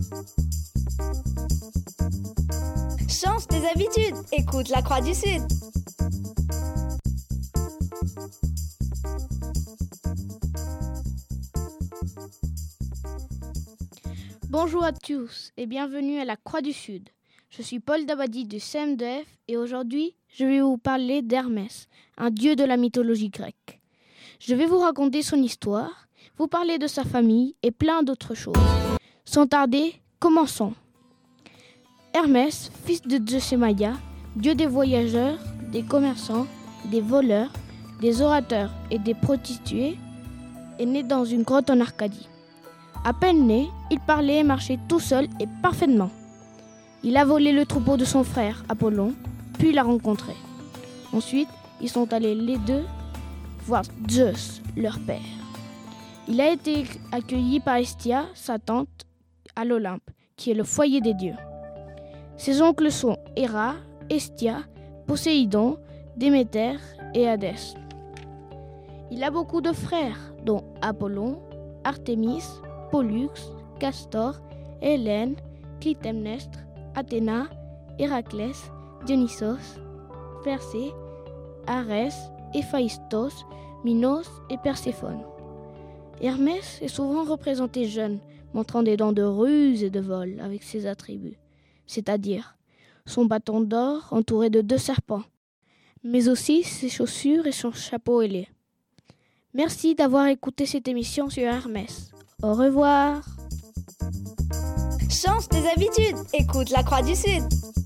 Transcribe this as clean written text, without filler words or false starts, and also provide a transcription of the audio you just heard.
Change tes habitudes, écoute la Croix du Sud. Bonjour à tous et bienvenue à la Croix du Sud. Je suis Paul Dabadi du CM2F et aujourd'hui, je vais vous parler d'Hermès, un dieu de la mythologie grecque. Je vais vous raconter son histoire, vous parler de sa famille et plein d'autres choses. Sans tarder, commençons. Hermès, fils de Zeus et Maïa, dieu des voyageurs, des commerçants, des voleurs, des orateurs et des prostituées, est né dans une grotte en Arcadie. À peine né, il parlait et marchait tout seul et parfaitement. Il a volé le troupeau de son frère, Apollon, puis l'a rencontré. Ensuite, ils sont allés les deux voir Zeus, leur père. Il a été accueilli par Hestia, sa tante, à l'Olympe, qui est le foyer des dieux. Ses oncles sont Héra, Hestia, Poséidon, Déméter et Hadès. Il a beaucoup de frères, dont Apollon, Artémis, Pollux, Castor, Hélène, Clytemnestre, Athéna, Héraclès, Dionysos, Persée, Arès, Héphaïstos, Minos et Perséphone. Hermès est souvent représenté jeune, montrant des dents de ruse et de vol avec ses attributs, c'est-à-dire son bâton d'or entouré de 2 serpents, mais aussi ses chaussures et son chapeau ailé. Merci d'avoir écouté cette émission sur Hermès. Au revoir. Change tes habitudes, écoute la Croix du Sud.